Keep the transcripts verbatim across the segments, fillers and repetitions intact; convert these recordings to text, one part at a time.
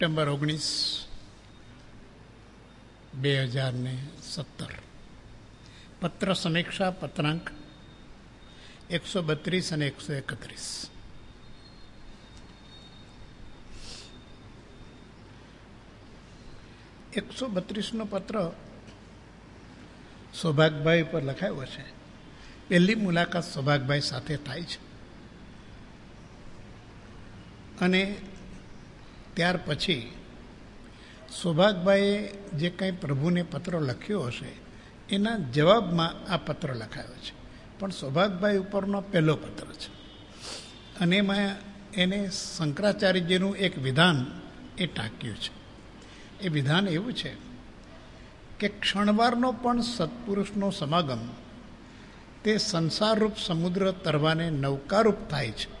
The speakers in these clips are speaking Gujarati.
સપ્ટેમ્બર ઓગણીસ બે હજાર ને સત્તર. પત્ર સમીક્ષા પત્રાંક એકસો બત્રીસ અને એકસો એકત્રીસ. એકસો બત્રીસનો પત્ર સૌભાગભાઈ પર લખાયો છે. પહેલી મુલાકાત સૌભાગભાઈ સાથે થાય છે અને ત્યાર પછી સૌભાગભાઈએ જે કંઈ પ્રભુને પત્ર લખ્યો હશે એના જવાબમાં આ પત્ર લખાયો છે. પણ સૌભાગભાઈ ઉપરનો પહેલો પત્ર છે અને એમાં એને શંકરાચાર્યજીનું એક વિધાન એ ટાંક્યું છે. એ વિધાન એવું છે કે ક્ષણવારનો પણ સત્પુરુષનો સમાગમ તે સંસારરૂપ સમુદ્ર તરવાને નૌકારૂપ થાય છે.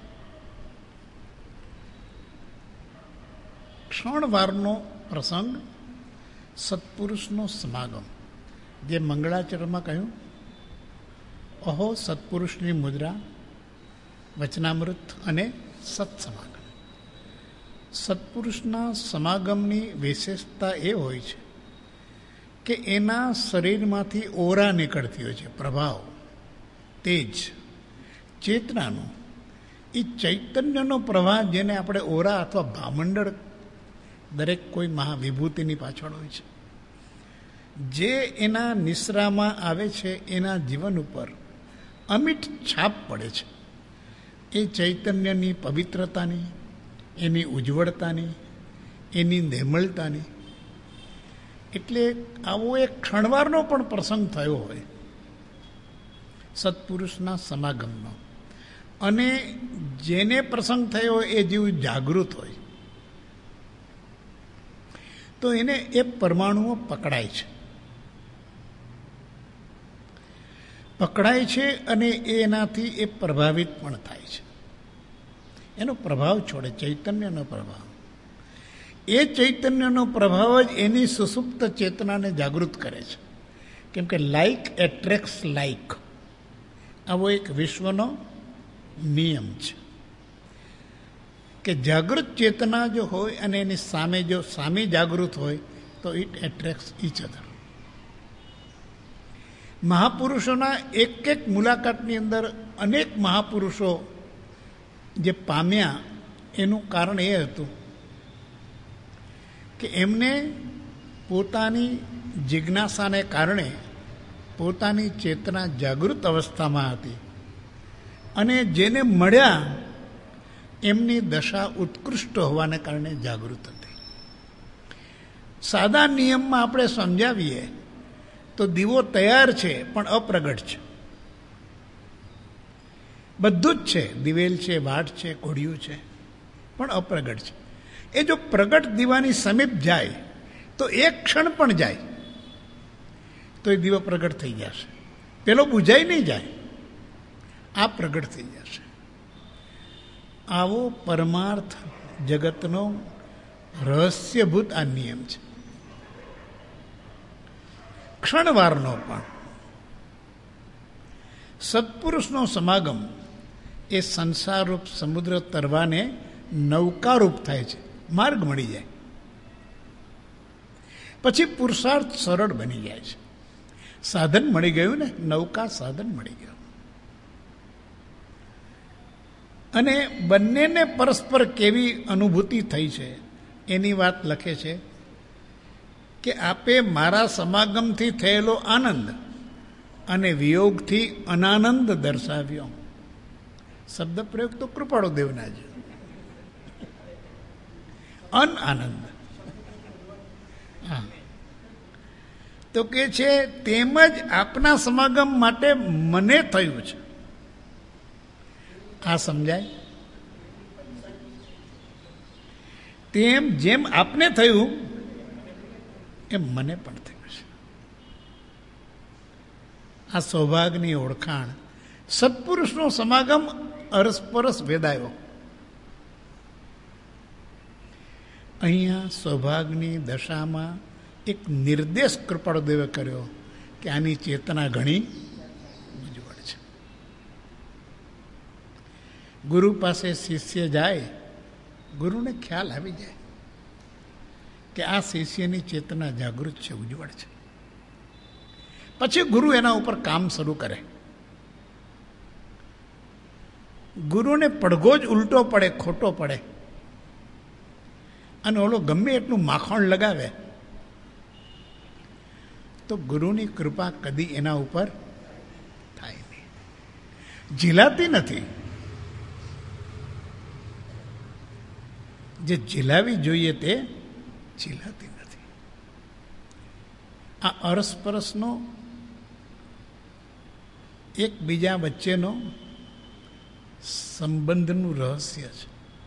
ક્ષણવારનો પ્રસંગ સત્પુરુષનો સમાગમ, જે મંગળાચરણમાં કહ્યું, અહો સત્પુરુષની મુદ્રા, વચનામૃત અને સત્સમાગમ. સત્પુરુષના સમાગમની વિશેષતા એ હોય છે કે એના શરીરમાંથી ઓરા નીકળતી હોય છે, પ્રભાવ, તેજ, ચેતનાનો. એ ચૈતન્યનો પ્રવાહ, જેને આપણે ઓરા અથવા ભામંડળ દરેક કોઈ મહાવિભૂતિની પાછળ હોય છે, જે એના નિશ્રામાં આવે છે એના જીવન ઉપર અમિટ છાપ પડે છે. એ ચૈતન્યની પવિત્રતાની, એની ઉજ્જવળતાની, એની નિર્મળતાની. એટલે આવો એક ક્ષણવારનો પણ પ્રસંગ થયો હોય સત્પુરુષના સમાગમનો, અને જેને પ્રસંગ થયો હોય એ જીવ જાગૃત હોય, તો એને એ પરમાણુઓ પકડાય છે પકડાય છે અને એનાથી એ પ્રભાવિત પણ થાય છે. એનો પ્રભાવ છોડે, ચૈતન્યનો પ્રભાવ. એ ચૈતન્યનો પ્રભાવ જ એની સુસુપ્ત ચેતનાને જાગૃત કરે છે. કેમ કે લાઇક એટ્રેક્ટ્સ લાઇક, આવો એક વિશ્વનો નિયમ છે કે જાગૃત ચેતના જો હોય અને એની સામે જો સામે જાગૃત હોય તો ઇટ એટ્રેક્ટ્સ ઈચ અધર. મહાપુરુષોના એક એક મુલાકાતની અંદર અનેક મહાપુરુષો જે પામ્યા, એનું કારણ એ હતું કે એમને પોતાની જિજ્ઞાસાને કારણે પોતાની ચેતના જાગૃત અવસ્થામાં હતી, અને જેને મળ્યા એમની દશા ઉત્કૃષ્ટ હોવાને કારણે જાગૃત હતી. સાદા નિયમમાં આપણે સમજાવીએ તો દીવો તૈયાર છે પણ અપ્રગટ છે. બધું જ છે, દિવેલ છે, વાટ છે, કોડિયું છે, પણ અપ્રગટ છે. એ જો પ્રગટ દીવાની સમીપ જાય તો એક ક્ષણ પણ જાય તો એ દીવો પ્રગટ થઈ જશે. પેલો બુઝાઈ નહીં જાય, આ પ્રગટ થઈ જશે. આવો પરમાર્થ જગતનો રહસ્યભૂત આ નિયમ છે. ક્ષણવારનો પણ સત્પુરુષનો સમાગમ એ સંસારરૂપ સમુદ્ર તરવાને નૌકારૂપ થાય છે, માર્ગ મળી જાય. પછી પુરુષાર્થ સરળ બની જાય છે. સાધન મળી ગયું ને, નૌકા સાધન મળી ગયું. અને બંનેને પરસ્પર કેવી અનુભૂતિ થઈ છે એની વાત લખે છે કે આપે મારા સમાગમથી થયેલો આનંદ અને વિયોગથી અનાનંદ દર્શાવ્યો. શબ્દ પ્રયોગ તો કૃપાળુ દેવના જ. અન આનંદ. હા, તો કે છે તેમજ આપના સમાગમ માટે મને થયું છે. આ સમજાય? તેમ જેમ આપને થયું એમ મને પણ થયું છે. આ સૌભાગની ઓળખાણ, સત્પુરુષનો સમાગમ અરસપરસ વેદાયો. અહીંયા સૌભાગની દશામાં એક નિર્દેશ કૃપાળુદેવે કર્યો કે આની ચેતના ઘણી ઉજ્જવળ છે. ગુરુ પાસે શિષ્ય જાય, ગુરુને ખ્યાલ આવી જાય કે આ શિષ્યની ચેતના જાગૃત છે, ઉજ્જવળ છે. પછી ગુરુ એના ઉપર કામ શરૂ કરે. ગુરુને પડઘો જ ઉલટો પડે, ખોટો પડે, અને ઓલો ગમે એટલું માખણ લગાવે તો ગુરુની કૃપા કદી એના ઉપર થાય નહીં, ઝીલાતી નથી. જે ઝીલાવી જોઈએ તે ઝીલાતી નથી. આ અરસપરસનો એકબીજા વચ્ચેનો સંબંધનું રહસ્ય છે.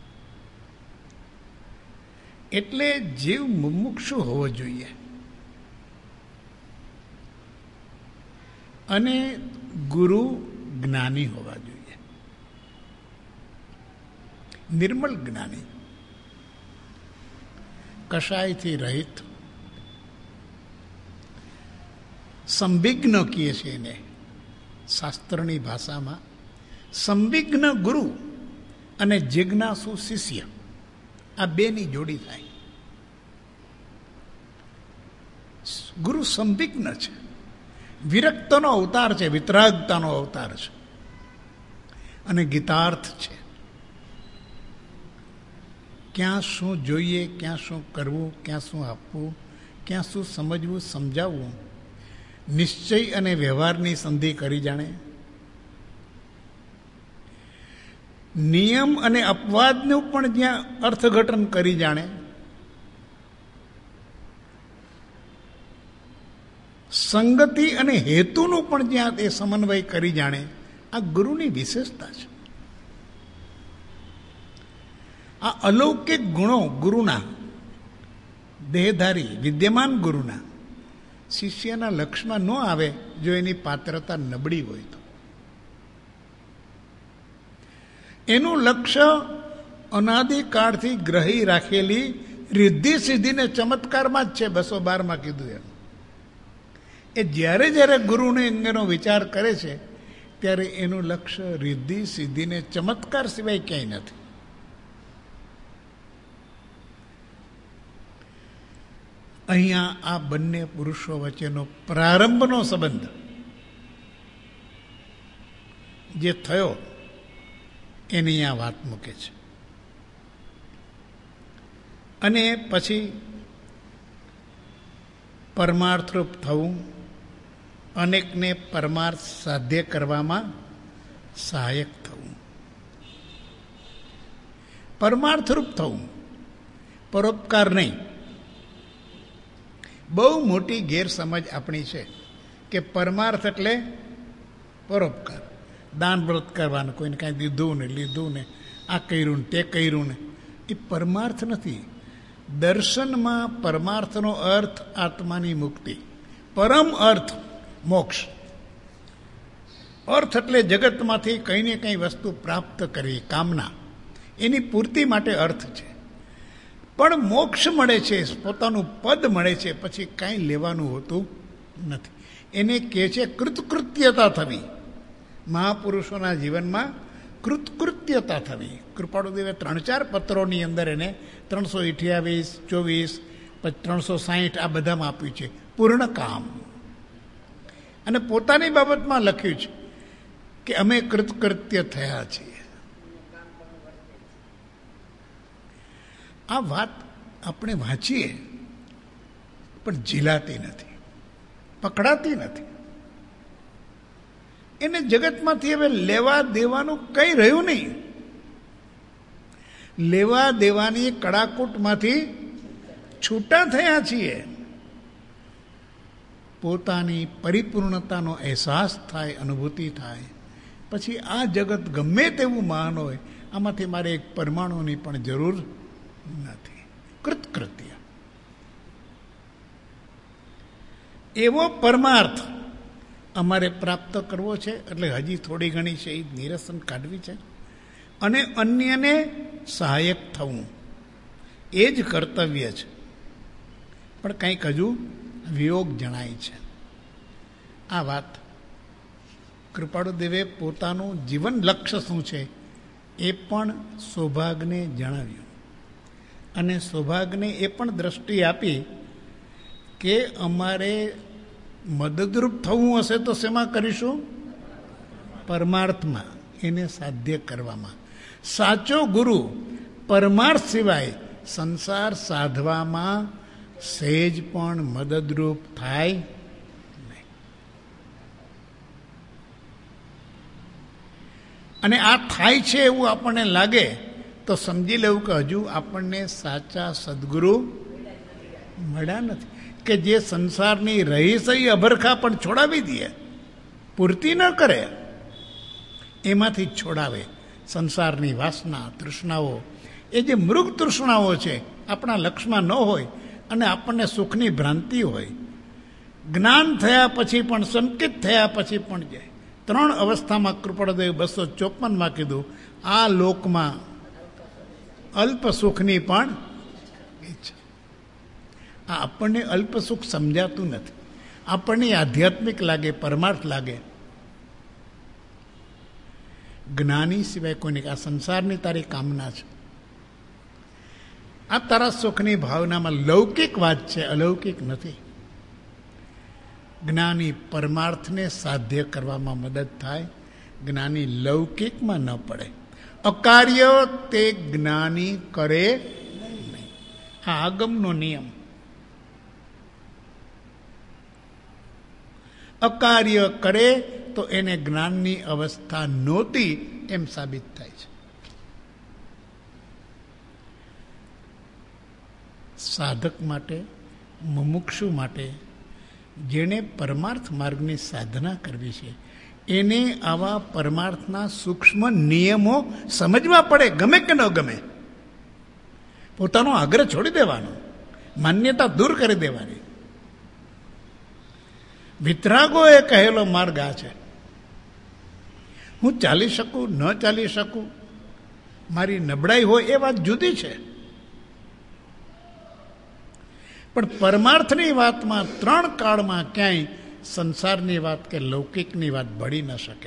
એટલે જીવ મુમુક્ષુ હોવો જોઈએ અને ગુરુ જ્ઞાની હોવા જોઈએ, નિર્મળ જ્ઞાની, કશાયથી રહિત, સંવિઘ્ન કહીએ છીએ એને શાસ્ત્રની ભાષામાં. સંવિઘ્ન ગુરુ અને જિજ્ઞાસુ શિષ્ય, આ બેની જોડી થાય. ગુરુ સંવિઘ્ન છે, વિરક્તનો અવતાર છે, વિતરાગતાનો અવતાર છે, અને ગીતાર્થ છે. ક્યાં શું જોઈએ, ક્યાં શું કરવું, ક્યાં શું આપવું, ક્યાં શું સમજવું, સમજાવવું, નિશ્ચય અને વ્યવહારની સંધિ કરી જાણે. નિયમ અને અપવાદનું પણ જ્યાં અર્થઘટન કરી જાણે. સંગતિ અને હેતુનું પણ જ્યાં તે સમન્વય કરી જાણે. આ ગુરુની વિશેષતા છે. આ અલૌકિક ગુણો ગુરુના, દેહધારી વિદ્યમાન ગુરુના શિષ્યના લક્ષમાં ન આવે જો એની પાત્રતા નબળી હોય તો. એનું લક્ષ્ય અનાદિકાળથી ગ્રહી રાખેલી રિદ્ધિ સિદ્ધિને ચમત્કારમાં જ છે. બસો બારમાં કીધું એમ. એ જ્યારે જ્યારે ગુરુને અંગેનો વિચાર કરે છે ત્યારે એનું લક્ષ્ય રિદ્ધિ સિદ્ધિને ચમત્કાર સિવાય ક્યાંય નથી. અહીંયા આ બંને પુરુષો વચ્ચેનો પ્રારંભનો સંબંધ જે થયો એની આ વાત મૂકે છે. અને પછી પરમાર્થરૂપ થવું, અનેકને પરમાર્થ સાધ્ય કરવામાં સહાયક થવું. પરમાર્થરૂપ થવું, પરોપકાર નહીં. બહુ મોટી ગેરસમજ આપણી છે કે પરમાર્થ એટલે પરોપકાર, દાન વ્રત કરવાનું, કોઈને કાંઈ દીધું ને લીધું ને આ કર્યું ને તે કર્યું ને. એ પરમાર્થ નથી. દર્શનમાં પરમાર્થનો અર્થ આત્માની મુક્તિ, પરમ અર્થ મોક્ષ. અર્થ એટલે જગતમાંથી કંઈ ને કંઈ વસ્તુ પ્રાપ્ત કરવી, કામના, એની પૂર્તિ માટે અર્થ છે. પણ મોક્ષ મળે છે, પોતાનું પદ મળે છે, પછી કાંઈ લેવાનું હોતું નથી. એને કહે છે કૃતકૃત્યતા થવી. મહાપુરુષોના જીવનમાં કૃતકૃત્યતા થવી. કૃપાળુદેવે ત્રણ ચાર પત્રોની અંદર એને ત્રણસો અઠ્યાવીસ ચોવીસ પછી ત્રણસો સાહીઠ આ બધામાં આપ્યું છે પૂર્ણ કામ. અને પોતાની બાબતમાં લખ્યું છે કે અમે કૃતકૃત્ય થયા છીએ. આ વાત આપણે વાંચીએ પણ ઝીલાતી નથી, પકડાતી નથી. એને જગતમાંથી હવે લેવા દેવાનું કંઈ રહ્યું નહીં. લેવા દેવાની કડાકૂટમાંથી છૂટા થયા છીએ. પોતાની પરિપૂર્ણતાનો અહેસાસ થાય, અનુભૂતિ થાય. પછી આ જગત ગમે તેવું મહાન હોય, આમાંથી મારે એક પરમાણુની પણ જરૂર નથી. કૃતકૃત્ય એવો પરમાર્થ અમારે પ્રાપ્ત કરવો છે. એટલે હજી થોડી ઘણી છે એ નિરસન કાઢવી છે અને અન્યને સહાયક થવું એ જ કર્તવ્ય છે. પણ કંઈક હજુ વિયોગ જણાય છે. આ વાત કૃપાળુદેવે પોતાનું જીવન લક્ષ્ય શું છે એ પણ સૌભાગ્યને જણાવ્યું. અને સૌભાગ્યને એ પણ દ્રષ્ટિ આપી કે અમારે મદદરૂપ થવું હશે તો શેમાં કરીશું? પરમાર્થમાં, એને સાધ્ય કરવામાં. સાચો ગુરુ પરમાર્થ સિવાય સંસાર સાધવામાં સહેજ પણ મદદરૂપ થાય નહીં. અને આ થાય છે એવું આપણને લાગે તો સમજી લેવું કે હજુ આપણને સાચા સદગુરુ મળ્યા નથી, કે જે સંસારની રહી સહી અભરખા પણ છોડાવી દે, પૂર્તિ ન કરે, એમાંથી છોડાવે. સંસારની વાસના તૃષ્ણાઓ, એ જે મૃગ તૃષ્ણાઓ છે, આપણા લક્ષમાં ન હોય અને આપણને સુખની ભ્રાંતિ હોય, જ્ઞાન થયા પછી પણ, સંકિત થયા પછી પણ જાય. ત્રણ અવસ્થામાં કૃપાળુદેવ બસો ચોપનમાં કીધું, આ લોકમાં અલ્પ સુખની પણ ઈચ્છા. આ આપણને અલ્પ સુખ સમજાતું નથી, આપણને આધ્યાત્મિક લાગે, પરમાર્થ લાગે. જ્ઞાની સિવાય કોઈને આ સંસારની તારી કામના છે, આ તારા સુખની ભાવનામાં લૌકિક વાત છે, અલૌકિક નથી. જ્ઞાની પરમાર્થને સાધ્ય કરવામાં મદદ થાય, જ્ઞાની લૌકિકમાં ન પડે. અકાર્ય તે જ્ઞાની કરે નહીં, આ આગમનો નિયમ. અકાર્ય કરે તો એને જ્ઞાનની અવસ્થા નહોતી એમ સાબિત થાય છે. સાધક માટે, મુમુક્ષુ માટે, જેણે પરમાર્થ માર્ગની સાધના કરવી છે, એને આવા પરમાર્થના સૂક્ષ્મ નિયમો સમજવા પડે, ગમે કે ન ગમે. પોતાનો આગ્રહ છોડી દેવાનો, માન્યતા દૂર કરી દેવાની. વિતરાગોએ કહેલો માર્ગ આ છે. હું ચાલી શકું, ન ચાલી શકું, મારી નબળાઈ હોય એ વાત જુદી છે, પણ પરમાર્થની વાતમાં ત્રણ કાળમાં ક્યાંય સંસારની વાત કે લૌકિકની વાત બળી ન શકે.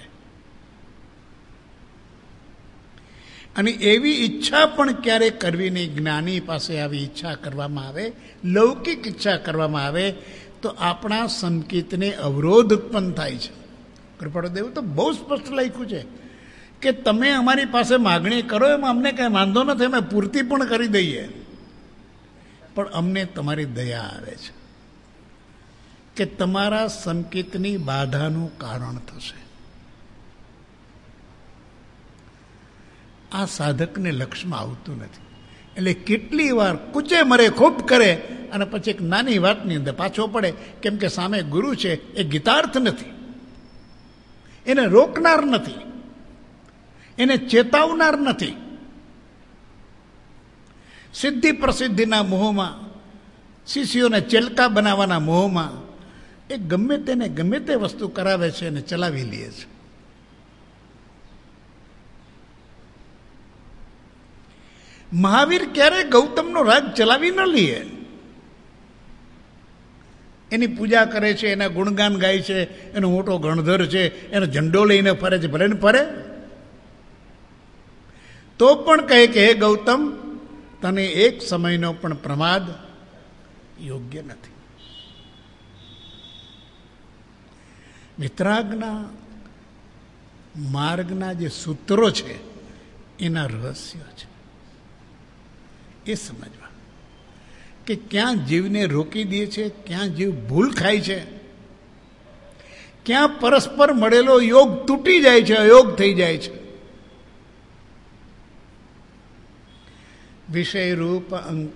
અને એવી ઈચ્છા પણ ક્યારે કરવી નહીં. જ્ઞાની પાસે આવી ઈચ્છા કરવામાં આવે, લૌકિક ઈચ્છા કરવામાં આવે તો આપણા સંકેતને અવરોધ ઉત્પન્ન થાય છે. કૃપાળુદેવ તો બહુ સ્પષ્ટ લખ્યું છે કે તમે અમારી પાસે માગણી કરો એમાં અમને કંઈ વાંધો નથી, અમે પૂર્તિ પણ કરી દઈએ, પણ અમને તમારી દયા આવે છે કે તમારા સંકેતની બાધાનું કારણ થશે. આ સાધકને લક્ષમાં આવતું નથી, એટલે કેટલી વાર કૂચે મરે ખૂબ કરે અને પછી એક નાની વાતની અંદર પાછો પડે, કેમ કે સામે ગુરુ છે, એ ગીતાર્થ નથી, એને રોકનાર નથી, એને ચેતાવનાર નથી. સિદ્ધિ પ્રસિદ્ધિના મોહમાં, શિષ્યોને ચેલકા બનાવવાના મોહમાં એ ગમે તેને ગમે તે વસ્તુ કરાવે છે અને ચલાવી લે છે. મહાવીર ક્યારેય ગૌતમનો રાજ ચલાવી ન લે. એની પૂજા કરે છે, એના ગુણગાન ગાય છે, એનો મોટો ગણધર છે, એનો ઝંડો લઈને ફરે છે, ભલે ને ફરે, તો પણ કહે કે હે ગૌતમ, તને એક સમયનો પણ પ્રમાદ યોગ્ય નથી. વિતરાગના માર્ગના જે સૂત્રો છે એના રહસ્યો છે એ સમજવા, કે ક્યાં જીવને રોકી દે છે, ક્યાં જીવ ભૂલ ખાય છે, ક્યાં પરસ્પર મળેલો યોગ તૂટી જાય છે, અયોગ થઈ જાય છે. વિષય રૂપ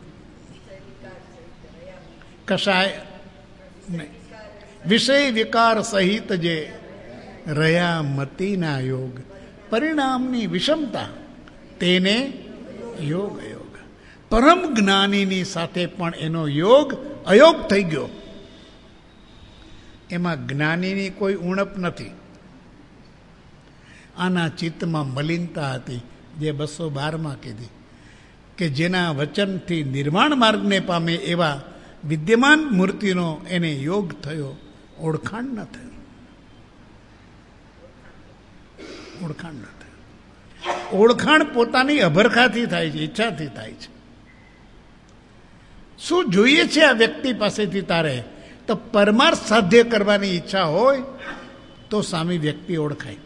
કશાય નહીં, વિષય વિકાર સહિત જે રહ્યા મતીના યોગ, પરિણામની વિષમતા તેને યોગ અયોગ. પરમ જ્ઞાનીની સાથે પણ એનો યોગ અયોગ થઈ ગયો. એમાં જ્ઞાનીની કોઈ ઉણપ નથી. આના ચિત્તમાં મલિનતા હતી, જે બસો બારમાં કીધી, કે જેના વચનથી નિર્વાણ માર્ગને પામે એવા વિદ્યમાન મૂર્તિનો એને યોગ થયો, ઓળખાણ ન થયો. ઓળખાણ ન થયો. ઓળખાણ પોતાની અભરખાથી થાય છે, ઈચ્છાથી થાય છે. શું જોઈએ છે આ વ્યક્તિ પાસેથી તારે? તો પરમાર્થ સાધ્ય કરવાની ઈચ્છા હોય તો સામી વ્યક્તિ ઓળખાય.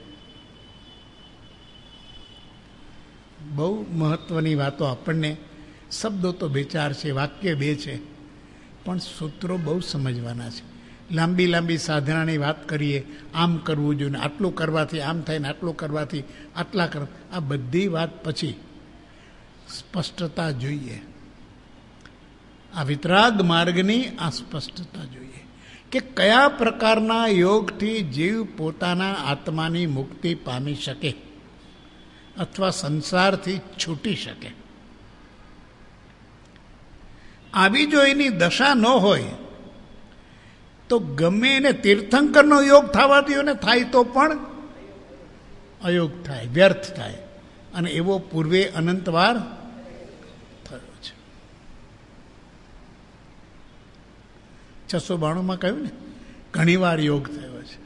બહુ મહત્વની વાતો આપણને, શબ્દો તો બે ચાર છે, વાક્ય બે છે, પણ સૂત્રો બહુ સમજવાના છે. લાંબી લાંબી સાધનાની વાત કરીએ, આમ કરવું જોઈએ, આટલું કરવાથી આમ થાય ને આટલું કરવાથી આટલા કર, આ બધી વાત પછી સ્પષ્ટતા જોઈએ. આ વિતરાગ માર્ગની આ સ્પષ્ટતા જોઈએ કે કયા પ્રકારના યોગથી જીવ પોતાના આત્માની મુક્તિ પામી શકે અથવા સંસારથી છૂટી શકે. આવી જો એની દશા ન હોય તો ગમે એને તીર્થંકરનો યોગ થવા દો ને, થાય તો પણ અયોગ થાય, વ્યર્થ થાય. અને એવો પૂર્વે અનંતવાર થયો છે. છસો બાણુંમાં કહ્યું ને, ઘણી વાર યોગ થયો છે,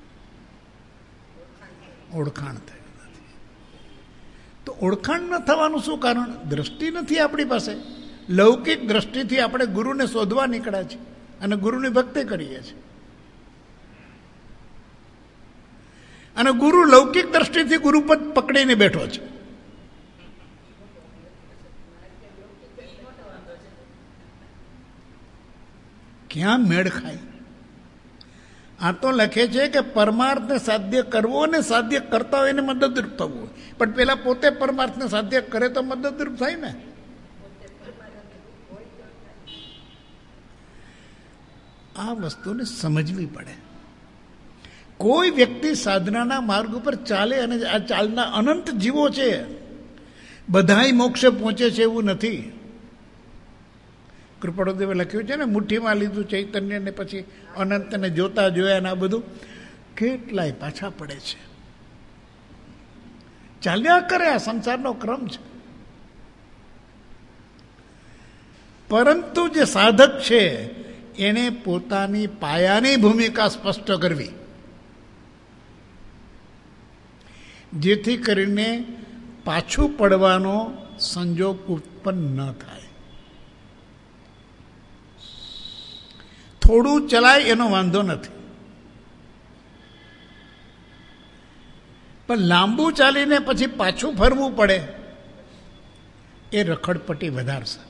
ઓળખાણ થયું નથી. તો ઓળખાણ ન થવાનું શું કારણ? દ્રષ્ટિ નથી આપણી પાસે. લૌકિક દ્રષ્ટિથી આપણે ગુરુને શોધવા નીકળ્યા છીએ અને ગુરુની ભક્તિ કરીએ છીએ. અને ગુરુ લૌકિક દ્રષ્ટિથી ગુરુપદ પકડીને બેઠો છે. ક્યાં મેળ ખાય? આ તો લખે છે કે પરમાર્થને સાધ્ય કરવો અને સાધ્ય કરતા હોય એને મદદરૂપ થવું. પણ પેલા પોતે પરમાર્થને સાધ્ય કરે તો મદદરૂપ થાય ને. આ વસ્તુને સમજવી પડે. કોઈ વ્યક્તિ સાધનાના માર્ગ ઉપર ચાલે અને આ ચાલના અનંત જીવો છે, બધાય મોક્ષે પહોંચે છે એવું નથી. કૃપાળુદેવે લખ્યું છે ને, મુઠ્ઠીમાં લીધું ચૈતન્ય ને પછી અનંતને જોતા જોયા ને આ બધું, કેટલાય પાછા પડે છે. ચાલ્યા કરે, આ સંસારનો ક્રમ છે. પરંતુ જે સાધક છે એને પોતાની પાયાની ભૂમિકા સ્પષ્ટ કરવી, જેથી કરીને પાછું પડવાનો સંજોગ ઉત્પન્ન ન થાય. થોડું ચલાય એનો વાંધો નથી, પણ લાંબુ ચાલીને પછી પાછું ફરવું પડે એ રખડપટ્ટી વધારશે.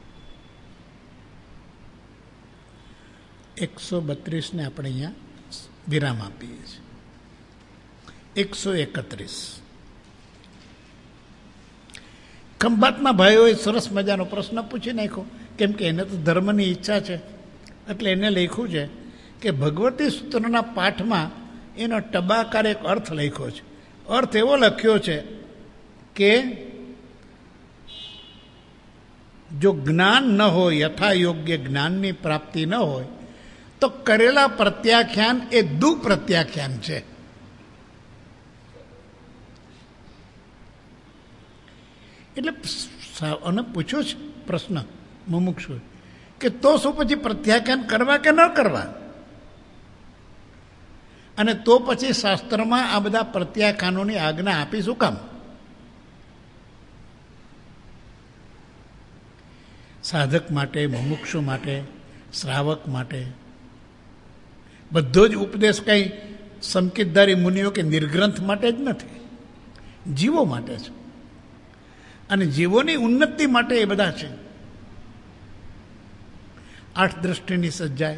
એકસો બત્રીસને આપણે અહીંયા વિરામ આપીએ છીએ. એકસો એકત્રીસ ખંભાતના ભાઈઓએ સરસ મજાનો પ્રશ્ન પૂછી નાખ્યો, કેમ કે એને તો ધર્મની ઈચ્છા છે. એટલે એને લખ્યું છે કે ભગવતી સૂત્રના પાઠમાં એનો ટબાકાર એક અર્થ લખ્યો છે. અર્થ એવો લખ્યો છે કે જો જ્ઞાન ન હોય, યથા યોગ્ય જ્ઞાનની પ્રાપ્તિ ન હોય, તો કરેલા પ્રત્યાખ્યાન એ દુપ્રત્યાખ્યાન છે. એટલે અને પૂછ્યો છે પ્રશ્ન મુમુક્ષુ કે તો શું પછી પ્રત્યાખ્યાન કરવા કે ન કરવા? અને તો પછી શાસ્ત્રમાં આ બધા પ્રત્યાખ્યાનોની આજ્ઞા આપી શું કામ? સાધક માટે, મુમુક્ષુ માટે, શ્રાવક માટે બધો જ ઉપદેશ કંઈ સંકેતધારી મુનિઓ કે નિર્ગ્રંથ માટે જ નથી, જીવો માટે છે. અને જીવોની ઉન્નતિ માટે એ બધા છે. આઠ દ્રષ્ટિની સજ્જાય,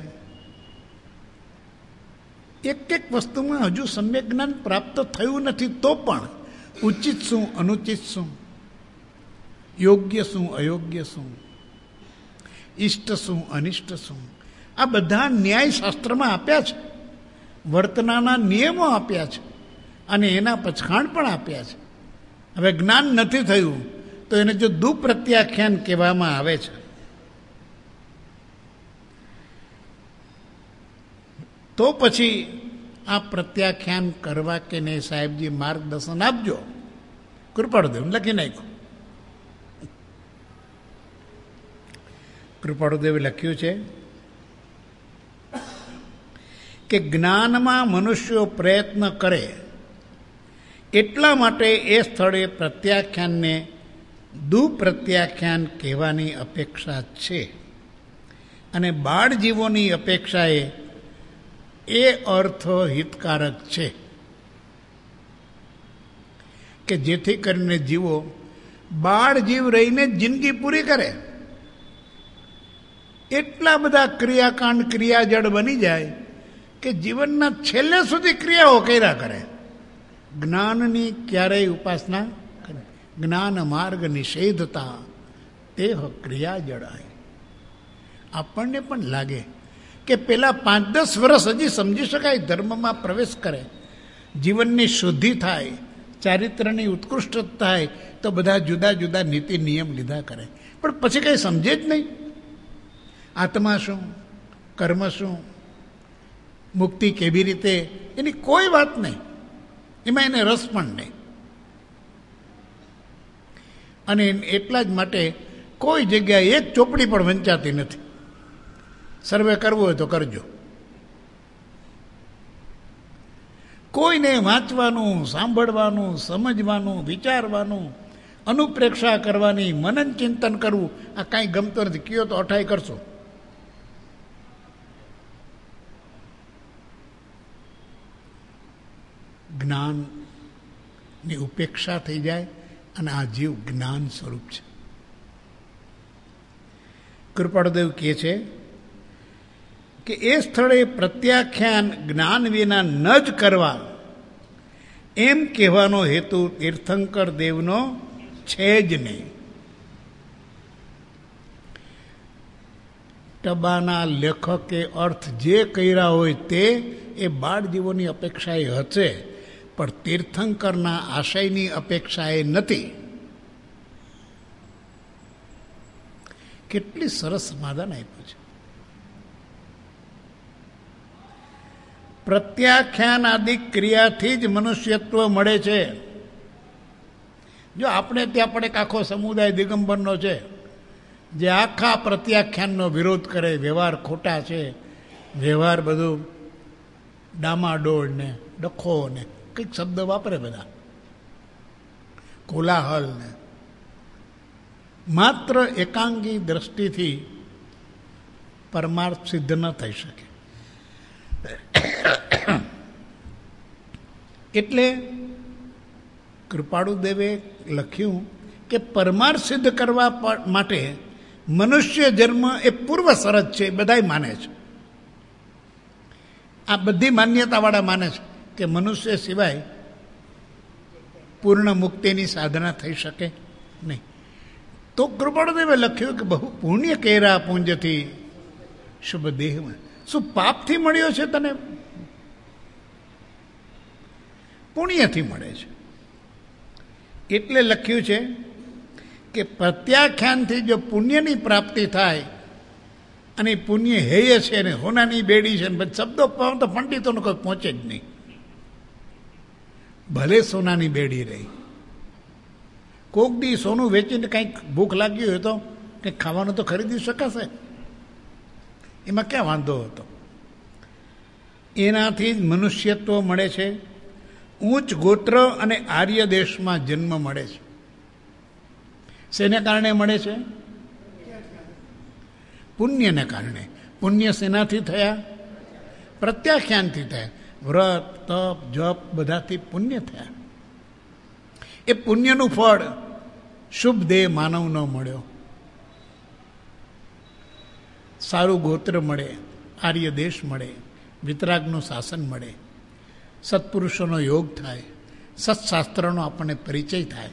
એક એક વસ્તુમાં હજુ સમ્યક જ્ઞાન પ્રાપ્ત થયું નથી, તો પણ ઉચિત શું, અનુચિત શું, યોગ્ય શું, અયોગ્ય શું, ઇષ્ટ શું, અનિષ્ટ શું, આ બધા ન્યાય શાસ્ત્રમાં આપ્યા છે. વર્તનાના નિયમો આપ્યા છે અને એના પછાણ પણ આપ્યા છે. હવે જ્ઞાન નથી થયું તો એને જો દુપ્રત્યાખ્યાન કહેવામાં આવે છે, તો પછી આ પ્રત્યાખ્યાન કરવા કે નહીં સાહેબજી માર્ગદર્શન આપજો. કૃપાળુદેવ લખી નાખ્યું. કૃપાળુદેવે લખ્યું છે કે જ્ઞાનમાં મનુષ્યો પ્રયત્ન કરે એટલા માટે એ સ્થળે પ્રત્યાખ્યાનને દુપ્રત્યાખ્યાન કહેવાની અપેક્ષા છે. અને બાળ જીવોની અપેક્ષાએ એ અર્થ હિતકારક છે કે જેથી કરીને જીવો બાળ જીવ રહીને જિંદગી પૂરી કરે. એટલા બધા ક્રિયાકાંડ ક્રિયાજડ બની જાય કે જીવનના છેલ્લે સુધી ક્રિયાઓ કર્યા કરે. જ્ઞાનની ક્યારેય ઉપાસના કરે. જ્ઞાન માર્ગ નિષેધતા તે ક્રિયા જડાય. આપણને પણ લાગે કે પેલા પાંચ દસ વર્ષ હજી સમજી શકાય, ધર્મમાં પ્રવેશ કરે, જીવનની શુદ્ધિ થાય, ચારિત્રની ઉત્કૃષ્ટ થાય, તો બધા જુદા જુદા નીતિ નિયમ લીધા કરે. પણ પછી કંઈ સમજે જ નહીં. આત્મા શું, કર્મ શું, મુક્તિ કેવી રીતે, એની કોઈ વાત નહીં. એમાં એને રસ પણ નહીં. અને એટલા જ માટે કોઈ જગ્યાએ એક ચોપડી પણ વંચાતી નથી. સર્વે કરવો હોય તો કરજો. કોઈને વાંચવાનું, સાંભળવાનું, સમજવાનું, વિચારવાનું, અનુપ્રેક્ષા કરવાની, મનન ચિંતન કરવું આ કાંઈ ગમતો નથી. કયો તો અઠાઈ કરશો. જ્ઞાનની ઉપેક્ષા થઈ જાય અને આ જીવ જ્ઞાન સ્વરૂપ છે. કૃપાળુદેવ કહે છે કે એ સ્થળે પ્રત્યાખ્યાન જ્ઞાન વિના ન જ કરવા એમ કહેવાનો હેતુ તીર્થંકર દેવનો છે જ નહીં. ટબાના લેખકે અર્થ જે કર્યા હોય તે એ બાળજીવોની અપેક્ષાએ હશે, પણ તીર્થંકરના આશયની અપેક્ષાએ નથી. કેટલી સરસ સમાધાન આપ્યું છે. પ્રત્યાખ્યાન આદિ ક્રિયાથી જ મનુષ્યત્વ મળે છે. જો આપણે ત્યાં પણ એક આખો સમુદાય દિગંબરનો છે જે આખા પ્રત્યાખ્યાનનો વિરોધ કરે, વ્યવહાર ખોટા છે, વ્યવહાર બધું ડામાડોળ ને ડખો ને કંઈક શબ્દ વાપરે, બધા કોલાહલ ને, માત્ર એકાંગી દ્રષ્ટિથી પરમાર્થ સિદ્ધ ન થઈ શકે. એટલે કૃપાળુદેવે લખ્યું કે પરમાર્થ સિદ્ધ કરવા માટે મનુષ્ય જન્મ એ પૂર્વ શરત છે. બધાય માને છે, આ બધી માન્યતાવાળા માને છે કે મનુષ્ય સિવાય પૂર્ણ મુક્તિની સાધના થઈ શકે નહીં. તો કૃપાળુદેવે લખ્યું કે બહુ પુણ્ય કેરા પુંજથી શુભ દેહમાં. શું પાપથી મળ્યો છે તને? પુણ્યથી મળે છે. એટલે લખ્યું છે કે પ્રત્યાખ્યાનથી જો પુણ્યની પ્રાપ્તિ થાય, અને પુણ્ય હેય છે ને હોનાની બેડી છે ને પછી શબ્દો તો પંડિતોને કોઈ પહોંચે જ નહીં. ભલે સોનાની બેડી રહી, કોક દી સોનું વેચીને કંઈક ભૂખ લાગી હોય તો કંઈક ખાવાનું તો ખરીદી શકાશે, એમાં ક્યાં વાંધો હતો? એનાથી જ મનુષ્યત્વ મળે છે. ઉચ્ચ ગોત્ર અને આર્ય દેશમાં જન્મ મળે છે. શેને કારણે મળે છે? પુણ્યને કારણે. પુણ્ય શેનાથી થયા? પ્રત્યાખ્યાનથી થયા. વ્રત, તપ, જપ બધાથી પુણ્ય થયા. એ પુણ્યનું ફળ શુભ દેહ માનવનો મળ્યો. સારું ગોત્ર મળે, આર્ય દેશ મળે, વિતરાગનું શાસન મળે, સત્પુરુષોનો યોગ થાય, સત્શાસ્ત્રનો આપણને પરિચય થાય,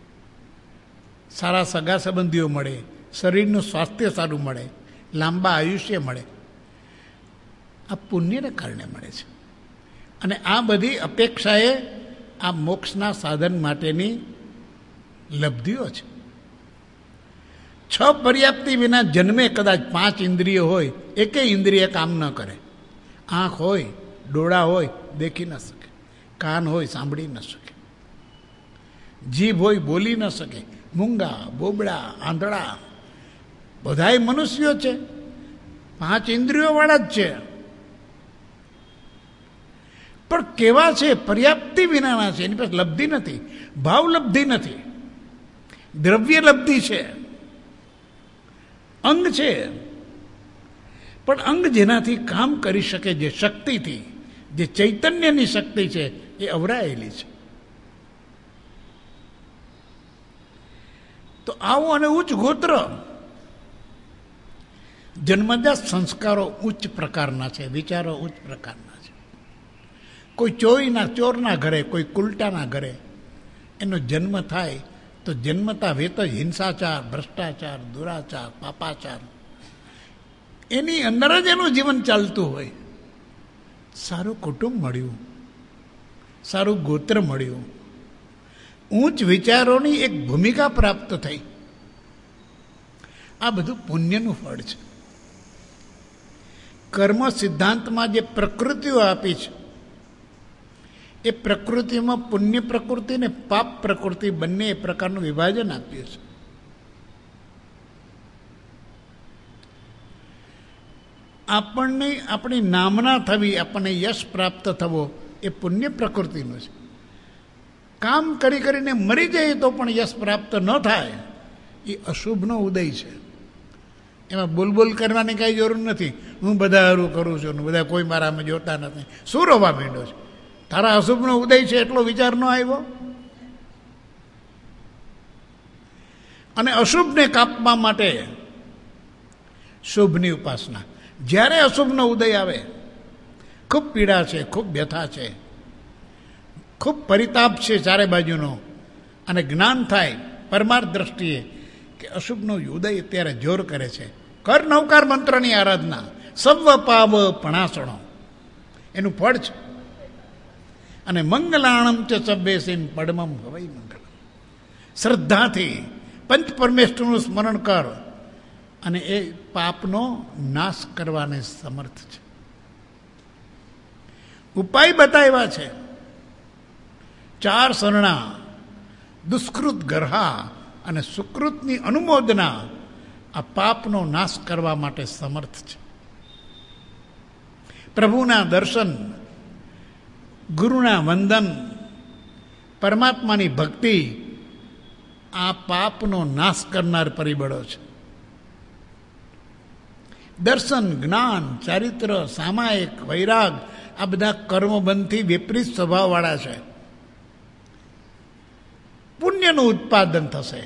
સારા સગા સંબંધીઓ મળે, શરીરનું સ્વાસ્થ્ય સારું મળે, લાંબા આયુષ્ય મળે. આ પુણ્યને કારણે મળે છે. અને આ બધી અપેક્ષાએ આ મોક્ષના સાધન માટેની લબ્ધિઓ છે. છ પર્યાપ્તિ વિના જન્મે કદાચ પાંચ ઇન્દ્રિયો હોય, એકેય ઇન્દ્રિય કામ ન કરે. આંખ હોય, ડોળા હોય, દેખી ન શકે. કાન હોય, સાંભળી ન શકે. જીભ હોય, બોલી ન શકે. મૂંગા, બોબડા, આંધળા બધાય મનુષ્યો છે, પાંચ ઇન્દ્રિયો વાળા જ છે. પણ કેવા છે? પર્યાપ્તિ વિનાના છે. એની પાસે લબ્ધિ નથી, ભાવ લબ્ધિ નથી, દ્રવ્ય લબ્ધિ છે, અંગ છે. પણ અંગ જેનાથી કામ કરી શકે, જે શક્તિથી, જે ચૈતન્યની શક્તિ છે, એ અવરાયેલી છે. તો આવો અને ઉચ્ચ ગોત્ર, જન્મજાત સંસ્કારો ઉચ્ચ પ્રકારના છે, વિચારો ઉચ્ચ પ્રકારના છે. કોઈ ચોરીના ચોરના ઘરે, કોઈ કુલટાના ઘરે એનો જન્મ થાય તો જન્મતા વેત જ હિંસાચાર, ભ્રષ્ટાચાર, દુરાચાર, પાપાચાર, એની અંદર જ એનું જીવન ચાલતું હોય. સારું કુટુંબ મળ્યું, સારું ગોત્ર મળ્યું, ઉચ્ચ વિચારોની એક ભૂમિકા પ્રાપ્ત થઈ, આ બધું પુણ્યનું ફળ છે. કર્મ સિદ્ધાંતમાં જે પ્રકૃતિઓ આપી છે, એ પ્રકૃતિમાં પુણ્ય પ્રકૃતિ ને પાપ પ્રકૃતિ બંને એ પ્રકારનું વિભાજન આપ્યું છે. આપણને આપણી નામના થવી, આપણને યશ પ્રાપ્ત થવો, એ પુણ્ય પ્રકૃતિનું છે. કામ કરી કરીને મરી જાય તો પણ યશ પ્રાપ્ત ન થાય, એ અશુભનો ઉદય છે. એમાં બોલબોલ કરવાની કાંઈ જરૂર નથી. હું બધા હારું કરું છું, બધા કોઈ મારામાં જોતા નથી, શું રોવા માંડ્યો છે? તારા અશુભનો ઉદય છે એટલો વિચાર ન આવ્યો? અને અશુભને કાપવા માટે શુભની ઉપાસના. જ્યારે અશુભનો ઉદય આવે, ખૂબ પીડા છે, ખૂબ વ્યથા છે, ખૂબ પરિતાપ છે ચારે બાજુનો, અને જ્ઞાન થાય પરમાર્થ દ્રષ્ટિએ કે અશુભનો ઉદય અત્યારે જોર કરે છે, કર નવકાર મંત્રની આરાધના, સવ પાવ પણાસણો, એનું ફળ છે. અને મંગલાણમ ચ સભ્યસીન પડમમ હવૈ મંગલમ. શ્રદ્ધાથી પંચ પરમેશ્વરનું સ્મરણ કર, અને એ પાપનો નાશ કરવાને સમર્થ છે. ઉપાય બતાવ્યા છે, ચાર સરણા, દુષ્કૃત ગર્હા અને સુકૃતની અનુમોદના આ પાપનો નાશ કરવા માટે સમર્થ છે. પ્રભુના દર્શન, ગુરુના વંદન, પરમાત્માની ભક્તિ આ પાપનો નાશ કરનાર પરિબળો છે. દર્શન, જ્ઞાન, ચારિત્ર, સામાયિક, વૈરાગ આ બધા કર્મબંધથી વિપરીત સ્વભાવવાળા છે. પુણ્યનું ઉત્પાદન થશે,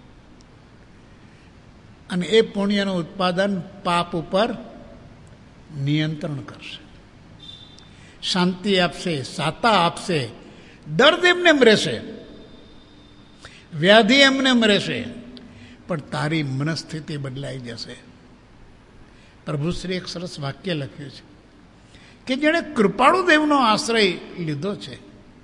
અને એ પુણ્યનું ઉત્પાદન પાપ ઉપર નિયંત્રણ કરશે, શાંતિ આપશે, સાતા આપશે. દર્દ એમને એમ રહેશે, વ્યાધિ એમને એમ રહેશે, પણ તારી મનસ્થિતિ બદલાઈ જશે. પ્રભુશ્રી એક સરસ વાક્ય લખ્યું છે કે જેણે કૃપાળુ દેવનો આશ્રય લીધો છે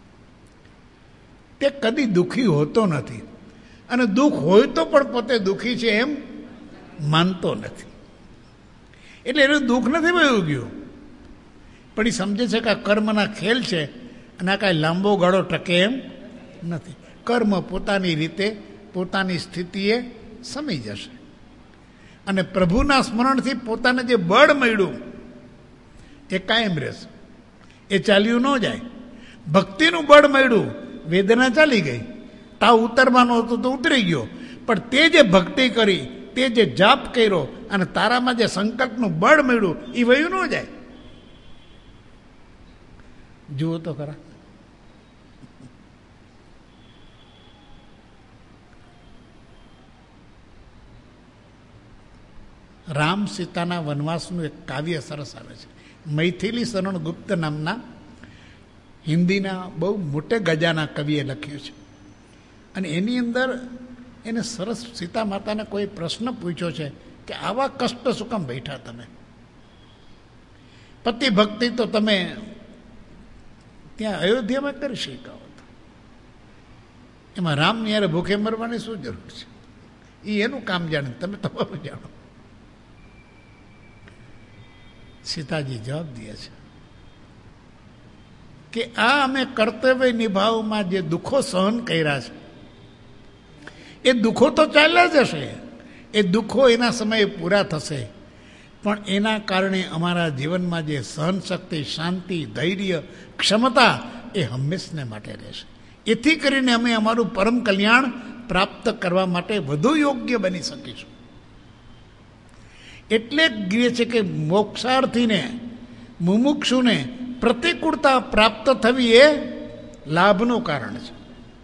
તે કદી દુઃખી હોતો નથી, અને દુઃખ હોય તો પણ પોતે દુઃખી છે એમ માનતો નથી. એટલે એનું દુઃખ નથી વયું ગયું, પણ એ સમજે છે કે આ કર્મના ખેલ છે, અને આ કાંઈ લાંબો ગાળો ટકે એમ નથી. કર્મ પોતાની રીતે પોતાની સ્થિતિએ સમી જશે, અને પ્રભુના સ્મરણથી પોતાને જે બળ મળ્યું એ કાયમ રહેશે, એ ચાલ્યું ન જાય. ભક્તિનું બળ મળ્યું, વેદના ચાલી ગઈ, તાવ ઉતરવાનો હતો તો ઉતરી ગયો, પણ તે જે ભક્તિ કરી, તે જે જાપ કર્યો, અને તારામાં જે સંકલ્પનું બળ મળ્યું, એ વયું ન જાય. જુઓ તો ખરા. રામ સીતાના વનવાસનું એક કાવ્ય સરસ આવે છે. મૈથિલી શરણ ગુપ્ત નામના હિન્દીના બહુ મોટે ગજાના કવિએ લખ્યું છે, અને એની અંદર એને સરસ સીતા માતાને કોઈ પ્રશ્ન પૂછ્યો છે કે આવા કષ્ટ શું કામ બેઠા તમે? પતિ ભક્તિ તો તમે ત્યાં અયોધ્યામાં કરી શક્યા હોત, એમાં રામની યારે ભૂખે મરવાની શું જરૂર છે? એ એનું કામ જાણે, તમે તમારું જાણો. સીતાજી જવાબ દે છે કે આ અમે કર્તવ્ય નિભાવમાં જે દુઃખો સહન કર્યા છે, એ દુઃખો તો ચાલ્યા જશે, એ દુઃખો એના સમયે પૂરા થશે, પણ એના કારણે અમારા જીવનમાં જે સહન શક્તિ, શાંતિ, ધૈર્ય, ક્ષમતા એ હંમેશને માટે રહેશે. એથી કરીને અમે અમારું પરમ કલ્યાણ પ્રાપ્ત કરવા માટે વધુ યોગ્ય બની શકીશું. એટલે કહે છે કે મોક્ષાર્થીને મુમુક્ષુને પ્રતિકૂળતા પ્રાપ્ત થવી એ લાભનું કારણ છે.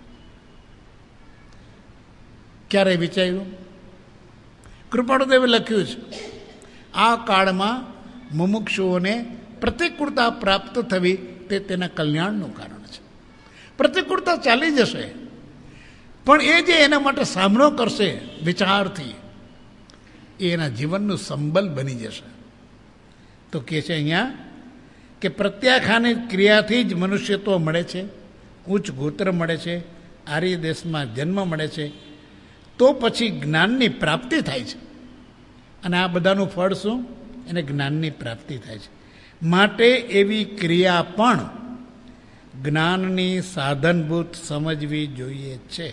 ક્યારે વિચાર્યું? કૃપાળુદેવે લખ્યું છે, આ કાળમાં મુમુક્ષુઓને પ્રતિકૂળતા પ્રાપ્ત થવી તે તેના કલ્યાણનું કારણ છે. પ્રતિકૂળતા ચાલી જશે, પણ એ જે એના માટે સામનો કરશે વિચારથી, એ એના જીવનનું સંબલ બની જશે. તો કહે છે અહીંયા કે પ્રત્યાખ્યાની ક્રિયાથી જ મનુષ્યત્વ મળે છે, ઉચ્ચ ગોત્ર મળે છે, આર્ય દેશમાં જન્મ મળે છે, તો પછી જ્ઞાનની પ્રાપ્તિ થાય છે. અને આ બધાનું ફળ શું? એને જ્ઞાનની પ્રાપ્તિ થાય છે. માટે એવી ક્રિયા પણ જ્ઞાનની સાધનભૂત સમજવી જોઈએ છે.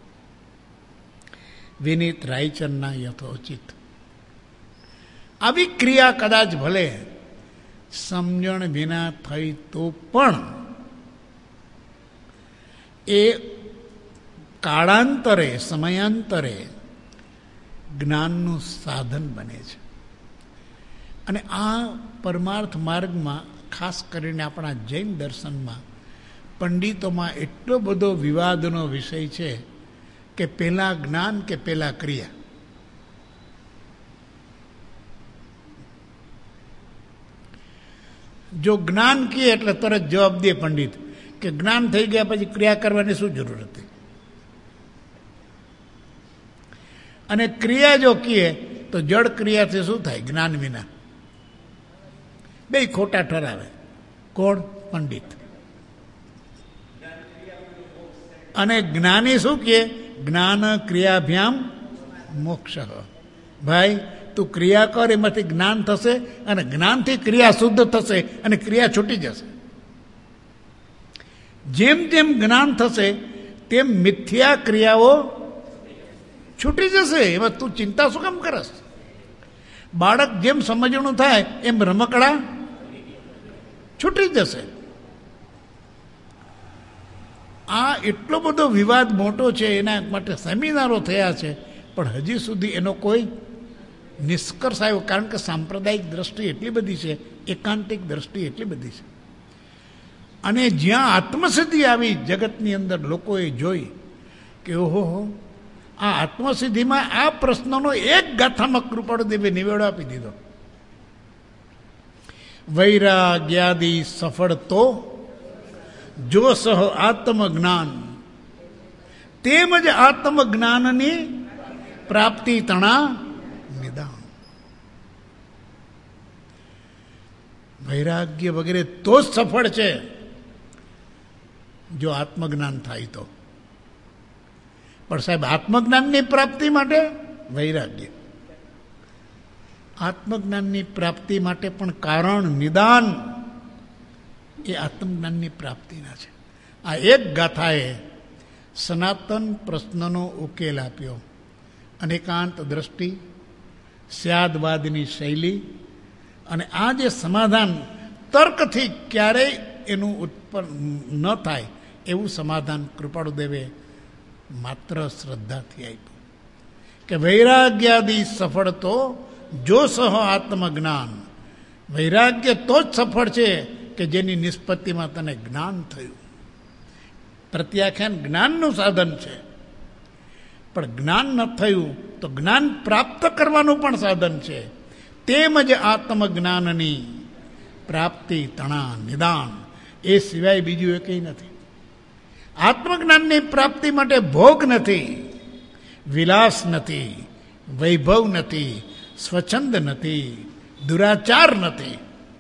વિનીત રાયચંદના યથોચિત. આવી ક્રિયા કદાચ ભલે સમજણ વિના થઈ તો પણ એ કાળાંતરે, સમયાંતરે જ્ઞાનનું સાધન બને છે. અને આ પરમાર્થ માર્ગમાં, ખાસ કરીને આપણા જૈન દર્શનમાં, પંડિતોમાં એટલો બધો વિવાદનો વિષય છે કે પહેલાં જ્ઞાન કે પહેલાં ક્રિયા. જો જ્ઞાન કહીએ એટલે તરત જવાબ દે પંડિત કે જ્ઞાન થઈ ગયા પછી ક્રિયા કરવાની શું જરૂર હતી? અને ક્રિયા જો કહીએ તો જડ ક્રિયાથી શું થાય? જ્ઞાન વિના. બે ખોટા ઠરાવે. કોણ? પંડિત. અને જ્ઞાની શું કહે? જ્ઞાન ક્રિયાભ્યામ મોક્ષ. ભાઈ તું ક્રિયા કર, એમાંથી જ્ઞાન થશે, અને જ્ઞાનથી ક્રિયા શુદ્ધ થશે અને ક્રિયા છૂટી જશે. જેમ જેમ જ્ઞાન થશે તેમ મિથ્યા ક્રિયાઓ છૂટી જશે. એમાં તું ચિંતા શું કામ કરસ? બાળક જેમ સમજણું થાય એમ રમકડા છૂટી જશે. આ એટલો બધો વિવાદ મોટો છે, એના માટે સેમિનારો થયા છે, પણ હજી સુધી એનો કોઈ નિષ્કર્ષ આવ્યો. કારણ કે સાંપ્રદાયિક દ્રષ્ટિ એટલી બધી છે, એકાંતિક દ્રષ્ટિ એટલી બધી છે. અને જ્યાં આત્મસિદ્ધિ આવી જગતની અંદર લોકોએ જોઈ કે ઓહો, આ આત્મસિદ્ધિમાં આ પ્રશ્નનો એક ગાથામાં કૃપાળુદેવે નિવેડો આપી દીધો. વૈરાગ્યાદિ સફળ તો જો સહ આત્મજ્ઞાન, તેમજ આત્મજ્ઞાનની પ્રાપ્તિ તણા નિદાન. વૈરાગ્ય વગેરે તો જ સફળ છે જો આત્મજ્ઞાન થાય તો. પણ સાહેબ, આત્મજ્ઞાનની પ્રાપ્તિ માટે વૈરાગ્ય, આત્મજ્ઞાનની પ્રાપ્તિ માટે પણ કારણ નિદાન એ આત્મજ્ઞાનની પ્રાપ્તિના છે. આ એક ગાથાએ સનાતન પ્રશ્નનો ઉકેલ આપ્યો. અનેકાંત દ્રષ્ટિ, સ્યાદવાદની શૈલી, અને આ જે સમાધાન તર્કથી ક્યારેય એનું ઉત્પન્ન ન થાય એવું સમાધાન કૃપાળુદેવે માત્ર શ્રદ્ધાથી આપ્યું કે વૈરાગ્યાદિ સફળ તો જો સહ આત્મજ્ઞાન. વૈરાગ્ય તો જ સફળ છે કે જેની નિષ્પત્તિમાં તને જ્ઞાન થયું. પ્રત્યાખ્યાન જ્ઞાનનું સાધન છે, પણ જ્ઞાન ન થયું તો જ્ઞાન પ્રાપ્ત કરવાનું પણ સાધન છે. તેમજ આત્મજ્ઞાનની પ્રાપ્તિ તણા નિદાન, એ સિવાય બીજું એ કંઈ નથી. આત્મજ્ઞાનની પ્રાપ્તિ માટે ભોગ નથી, વિલાસ નથી, વૈભવ નથી, સ્વચ્છંદ નથી, દુરાચાર નથી.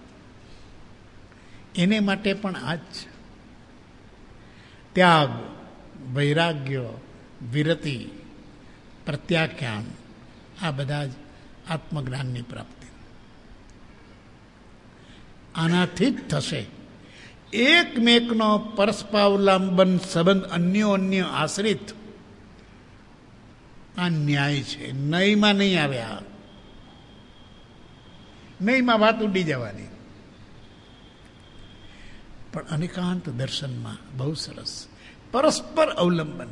એને માટે પણ આ જ છે. ત્યાગ, વૈરાગ્ય, વિરતિ, પ્રત્યાખ્યાન, આ બધા જ આત્મજ્ઞાનની પ્રાપ્તિ. આનાથી જ થશે. એકમેકનો પરસ્પાવલંબન સંબંધ, અન્યો અન્ય આશ્રિત, આ ન્યાય છે. નહીંમાં નહીં આવે. આ નહીંમાં વાત ઉડી જવાની. પણ અનેકાંત દર્શનમાં બહુ સરસ પરસ્પર અવલંબન.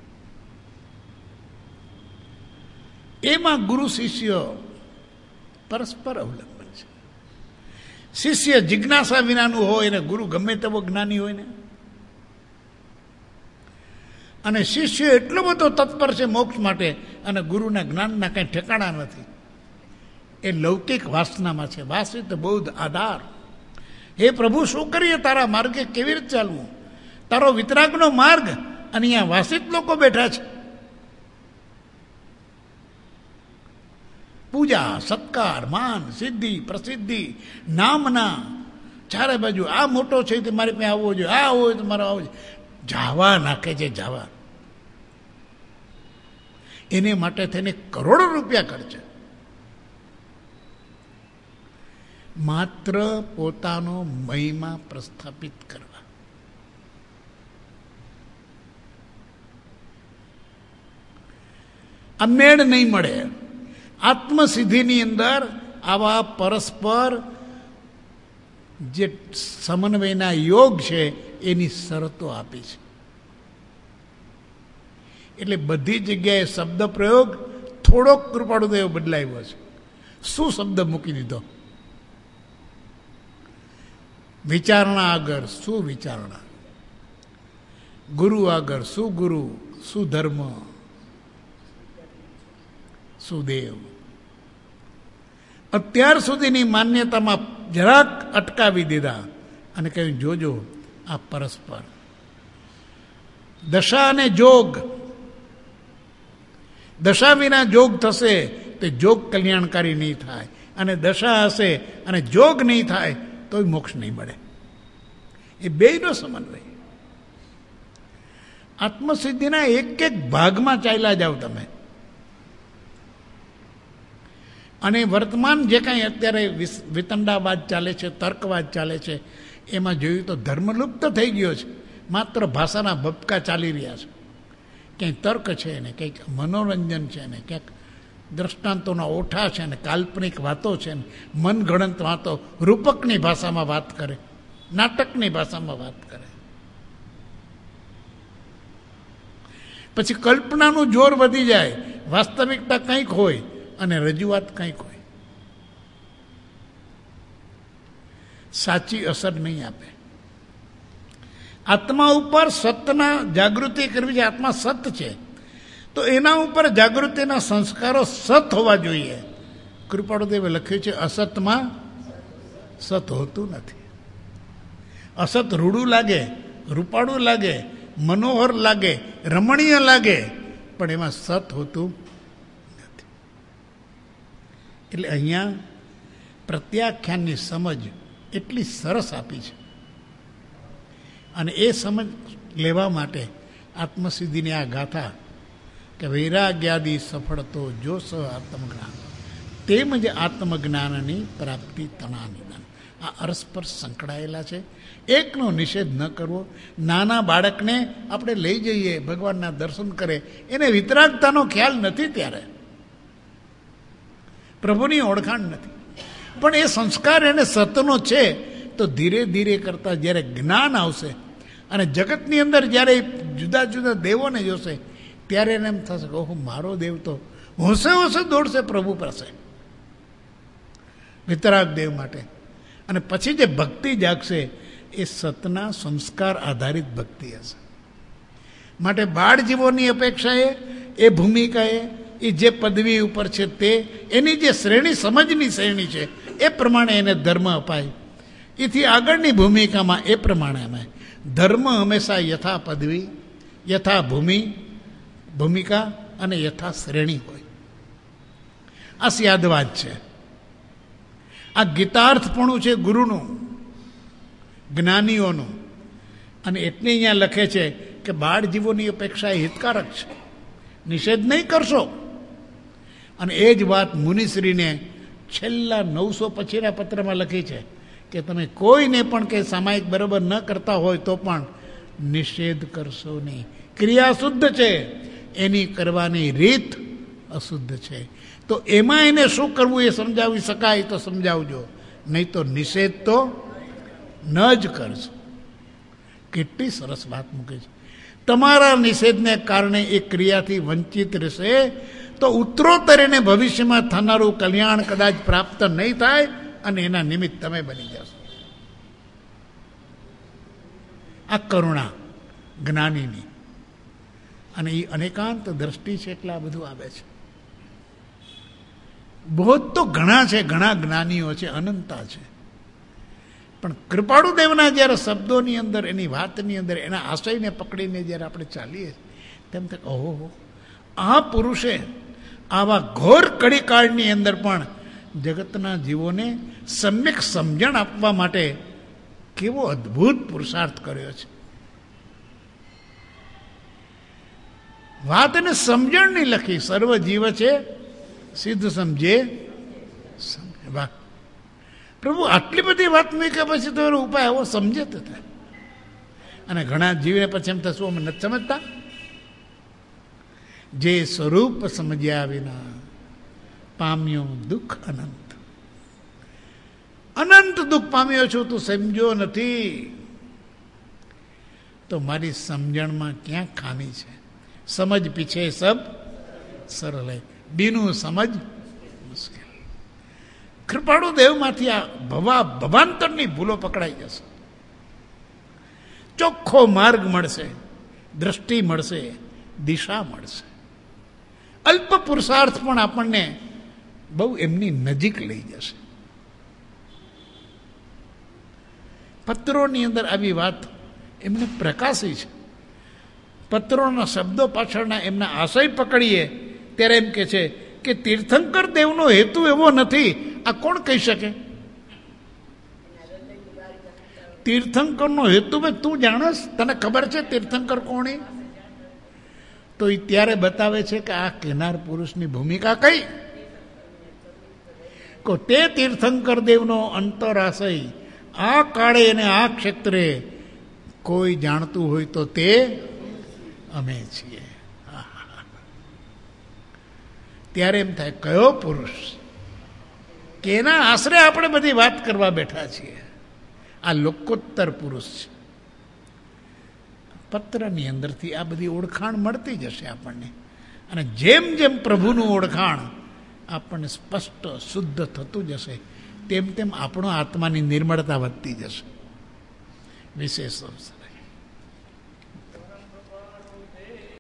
એમાં ગુરુ શિષ્ય પરસ્પર અવલંબન છે. શિષ્ય જિજ્ઞાસા વિનાનું હોય ને ગુરુ ગમે તેવો જ્ઞાની હોય ને, અને શિષ્ય એટલો બધો તત્પર છે મોક્ષ માટે અને ગુરુના જ્ઞાનના કંઈ ઠેકાણા નથી. એ લૌકિક વાસનામાં છે. વાસિત બૌદ્ધ આધાર. હે પ્રભુ, શું કરીએ તારા માર્ગે કેવી રીતે ચાલવું? તારો વિતરાગનો માર્ગ, અને અહીંયા વાસિત લોકો બેઠા છે. પૂજા, સત્કાર, માન, સિદ્ધિ, પ્રસિદ્ધિ, નામના ચારે બાજુ. આ મોટો છે તે મારી પાસે આવવો જોઈએ, આ હોય તો મારો આવવો જોઈએ. જાવા નાખે છે, જાવા. એને માટે થઈને કરોડો રૂપિયા ખર્ચે. માત્ર પોતાનો મહિમા પ્રસ્થાપિત કરવા. આ મેળ નહીં મળે. આત્મસિદ્ધિની અંદર આવા પરસ્પર જે સમન્વયના યોગ છે એની શરતો આપી છે. એટલે બધી જગ્યાએ શબ્દ પ્રયોગ થોડોક કૃપાળુદેવ બદલાયો છે. શું શબ્દ મૂકી દીધો? વિચારણા આગળ શું વિચારણા, ગુરુ આગળ શું ગુરુ, શું ધર્મ, શું દેવ. અત્યાર સુધીની માન્યતામાં જરાક અટકાવી દીધા અને કહ્યું જોજો આ પરસ્પર દશા અને જોગ. દશા વિના જોગ થશે તો જોગ કલ્યાણકારી નહીં થાય, અને દશા હશે અને જોગ નહીં થાય તોય મોક્ષ નહીં મળે. એ બેયનો સમન્વય. આત્મસિદ્ધિના એક એક ભાગમાં ચાલ્યા જાઓ તમે. અને વર્તમાન જે કાંઈ અત્યારે વિતંડાવાદ ચાલે છે, તર્કવાદ ચાલે છે, એમાં જોયું તો ધર્મલુપ્ત થઈ ગયો છે. માત્ર ભાષાના ભપકા ચાલી રહ્યા છે. ક્યાંય તર્ક છે ને, કંઈક મનોરંજન છે ને, ક્યાંક દ્રષ્ટાંતોના ઓઠા છે ને, કાલ્પનિક વાતો છે ને, મનગણંત વાતો, રૂપકની ભાષામાં વાત કરે, નાટકની ભાષામાં વાત કરે. પછી કલ્પનાનું જોર વધી જાય. વાસ્તવિકતા કંઈક હોય અને રજૂઆત કંઈક હોય. સાચી અસર નહીં આપે. આત્મા ઉપર સતના જાગૃતિ કરવી છે. આત્મા સત છે તો એના ઉપર જાગૃતિના સંસ્કારો સત હોવા જોઈએ. કૃપાળુદેવે લખ્યું છે અસતમાં સત હોતું નથી. અસત રૂડું લાગે, રૂપાળું લાગે, મનોહર લાગે, રમણીય લાગે, પણ એમાં સત હોતું નથી. એટલે અહીંયા પ્રત્યાખ્યાનની સમજ એટલી સરસ આપી છે. અને એ સમજ લેવા માટે આત્મસિદ્ધિની આ ગાથા કે વૈરાગ્યાદી સફળ તો જોશ આત્મજ્ઞાન, તેમજ આત્મજ્ઞાનની પ્રાપ્તિ તણા નિદાન. આ અરસ્પર સંકળાયેલા છે. એકનો નિષેધ ન કરવો. નાના બાળકને આપણે લઈ જઈએ ભગવાનના દર્શન કરે, એને વિતરાગતાનો ખ્યાલ નથી, ત્યારે પ્રભુની ઓળખાણ નથી, પણ એ સંસ્કાર એને સતનો છે. તો ધીરે ધીરે કરતાં જ્યારે જ્ઞાન આવશે અને જગતની અંદર જ્યારે જુદા જુદા દેવોને જોશે ત્યારે એને એમ થશે કે ઓહો, મારો દેવ તો હોશે હોશે દોડશે પ્રભુ પાસે, વિતરાગ દેવ માટે. અને પછી જે ભક્તિ જાગશે એ સતના સંસ્કાર આધારિત ભક્તિ હશે. માટે બાળ જીવોની અપેક્ષાએ એ ભૂમિકાએ એ જે પદવી ઉપર છે તે એની જે શ્રેણી સમજની શ્રેણી છે એ પ્રમાણે એને ધર્મ અપાય. એથી આગળની ભૂમિકામાં એ પ્રમાણે અમે ધર્મ હંમેશા યથા પદવી, યથા ભૂમિ ભૂમિકા અને યથા શ્રેણી હોય. આ સ્યાદવાદ છે. આ ગીતાર્થપણું છે ગુરુનું, જ્ઞાનીઓનું. અને એટલે અહીંયા લખે છે કે બાળ જીવોની અપેક્ષા એ હિતકારક છે, નિષેધ નહીં કરશો. અને એ જ વાત મુનિશ્રીને છેલ્લા નવસો પછીના પત્રમાં લખી છે કે તમે કોઈને પણ કે સામાયિક બરાબર ન કરતા હોય તો પણ નિષેધ કરશો નહીં. ક્રિયા શુદ્ધ છે, એની કરવાની રીત અશુદ્ધ છે. તો એમાં એને શું કરવું એ સમજાવી શકાય તો સમજાવજો, નહીં તો નિષેધ તો ન જ કરશો. કેટલી સરસ વાત મૂકે છે. તમારા નિષેધને કારણે એ ક્રિયાથી વંચિત રહેશે તો ઉત્તરોત્તર એને ભવિષ્યમાં થનારું કલ્યાણ કદાચ પ્રાપ્ત નહીં થાય અને એના નિમિત્ત તમે બની જશો. આ કરુણા જ્ઞાનીની, અને એ અનેકાંત દ્રષ્ટિ છે એટલે આ બધું આવે છે. બહુ તો ઘણા છે, ઘણા જ્ઞાનીઓ છે, અનંતા છે, પણ કૃપાળુ દેવના જ્યારે શબ્દોની અંદર, એની વાતની અંદર, એના આશયને પકડીને જ્યારે આપણે ચાલીએ તેમ તે ઓહો, આ પુરુષે આવા ઘોર કડીકાળની અંદર પણ જગતના જીવોને સમ્યક સમજણ આપવા માટે કેવો અદ્ભુત પુરુષાર્થ કર્યો છે. વાત એને સમજણની લખી, સર્વ જીવ છે સિદ્ધ સમજે સમજે. વાહ પ્રભુ, આટલી બધી વાત મૂકી પછી તો એનો ઉપાય આવો સમજે તો થાય. અને ઘણા જીવને પછી એમ થશું અમે નથી સમજતા. જે સ્વરૂપ સમજ્યા વિના પામ્યો દુઃખ અનંત. અનંત દુઃખ પામ્યો છું, તું સમજ્યો નથી તો મારી સમજણમાં ક્યાં ખામી છે. સમજ પીછે સબ સરળ, બીનું સમજ મુશ્કેલ. કૃપાળુ દેવમાંથી આ ભવા ભવાંતરની ભૂલો પકડાઈ જશે. ચોખ્ખો માર્ગ મળશે, દ્રષ્ટિ મળશે, દિશા મળશે. અલ્પ પુરુષાર્થ પણ આપણને બહુ એમની નજીક લઈ જશે. પત્રોની અંદર આવી વાત એમને પ્રકાશી છે. પત્રોના શબ્દો પાછળના એમના આશય પકડીએ ત્યારે એમ કે છે કે તીર્થંકર દેવનો હેતુ એવો નથી. આ કોણ કહી શકે? તીર્થંકરનો હેતુ ભાઈ તું જાણસ? તને ખબર છે તીર્થંકર કોણ? તો એ ત્યારે બતાવે છે કે આ કેનાર પુરુષની ભૂમિકા કઈ. કો તે તીર્થંકર દેવનો અંતરાશય આ કાળે અને આ ક્ષેત્રે કોઈ જાણતું હોય તો તે અમે છીએ. ત્યારે એમ થાય કયો પુરુષ કે એના આશરે આપણે બધી વાત કરવા બેઠા છીએ. આ લોકોત્તર પુરુષ છે. પત્રની અંદરથી આ બધી ઓળખાણ મળતી જશે આપણને. અને જેમ જેમ પ્રભુનું ઓળખાણ આપણને સ્પષ્ટ શુદ્ધ થતું જશે તેમ તેમ આપણો આત્માની નિર્મળતા વધતી જશે. વિશેષ